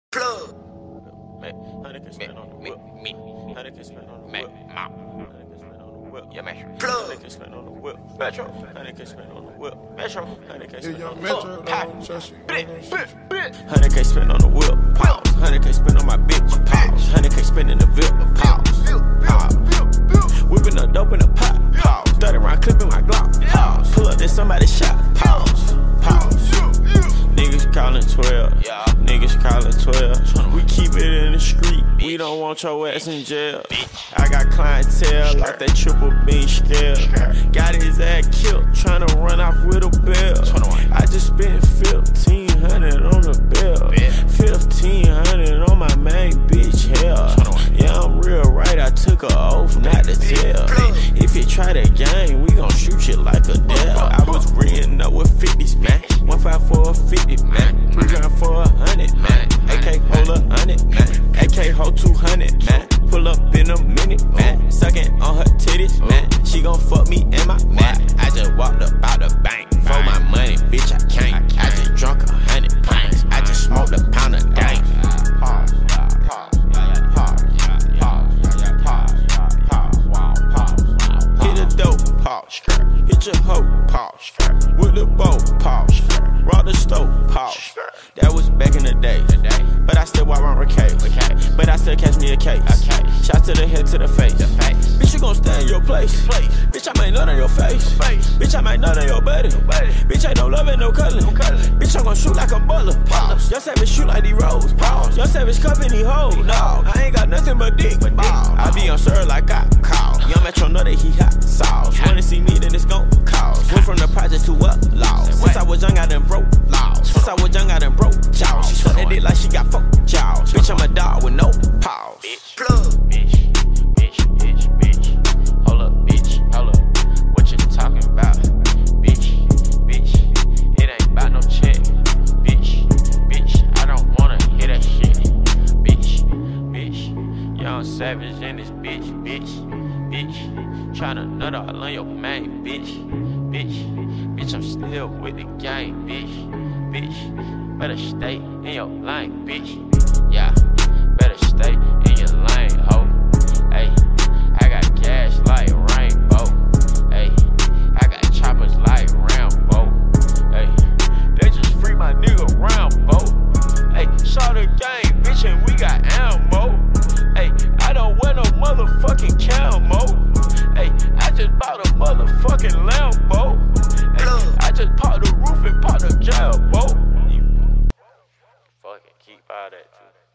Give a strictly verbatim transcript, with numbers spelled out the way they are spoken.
Plug. Honey can spin on the whip. Me. Honey can spin on the Me. whip. Mom. Honey can spin on the whip. Yeah, Metro. Plug. Honey can spin on the whip. Metro. Honey can spin on the whip. Metro. Honey can If spin young on the Metro whip. don't trust you, I don't trust you. Honey can spin on the whip. Pause. Honey can spin on my bitch. Pause. Honey can spin in the whip. Pause. Pause. Whipping the dope in the pot. Pause. thirty round clipping my Glock. Pause. Pull up, then somebody shot. Pause. Pause. Niggas calling twelve. Yeah. Niggas calling twelve. We keep it in the street. We don't want your ass in jail. I got clientele like that triple beam scale. Got his ass killed, tryna run off with a bell. I just spent fifteen hundred on the bill. Fifteen hundred on my main bitch hell. Yeah, I'm real right, I took a oath not to tell. If you try that game, we gon' shoot you like a devil. I was reading up with fifties, man. One five for a fifty, man. Three grand for a hundred, man. A K hold a hundred, man. A K hold two hundred, man. Pull up in a minute, man. Sucking on her titties, man. She gon' fuck me in my man. I just walked up out the bank. For my money, bitch, I can't. I just drunk a hundred pints. I just smoked a pound of dank. Pause. Pause. Pause. Hit the dope, pause. Hit your hoe, pause. With the bow, pause. Raw the stove, pause. That was back in the day. But I still walk around with K. But I still catch me a case. Shot to the head, to the face. Bitch, you gon' stay in your place. Bitch, I might nut on your face. Bitch, I might nut on your buddy. Bitch, ain't no loving, no cuddling. Bitch, I'm gon' shoot like a butler. Pause. Your savage shoot like these rolls. Pause. Your savage cuffin' these hoes. No, I ain't got nothing but dick. I be on sir like I call. Young Metro know that he hot sauce. Wanna see me, then it's gon' cause. Went from the project to up law. Since I was young, I done broke laws. Since I was young, I done broke jaws. She suck that dick like she got four jaws. Bitch, I'm a dog with no pause. Plug. Bitch, bitch, bitch, bitch. Hold up, bitch, hold up. What you talking about? Bitch, bitch. It ain't about no check. Bitch, bitch. I don't wanna hear that shit. Bitch, bitch. Young savage in this bitch, bitch, bitch. Tryna nut all on your main, bitch, bitch. Bitch, I'm still with the gang, bitch, bitch. Better stay in your lane, bitch. Yeah, better stay in your lane, ho. Hey, I got cash like rainbow. Hey, I got choppers like Rambo. Hey, they just free my nigga Rambo. Hey, saw the game, bitch, and we got ammo. Hey, I don't wear no motherfucking camo. Hey, I just bought a motherfucking Lambo. Hey, I just popped the roof and popped the jail, bo. Fucking keep all that too.